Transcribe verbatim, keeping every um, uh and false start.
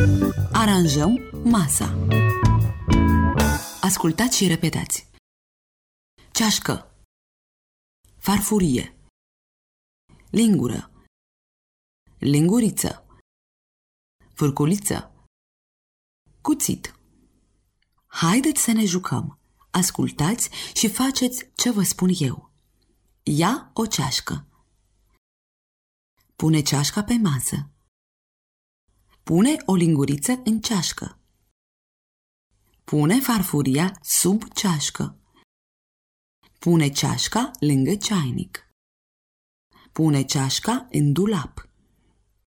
Aranjăm masa. Ascultați și repetați. Ceașcă, farfurie, lingură, linguriță, furculiță, cuțit. Haideți să ne jucăm. Ascultați și faceți ce vă spun eu. Ia o ceașcă. Pune ceașca pe masă. Pune o linguriță în ceașcă. Pune farfuria sub ceașcă. Pune ceașca lângă ceainic. Pune ceașca în dulap.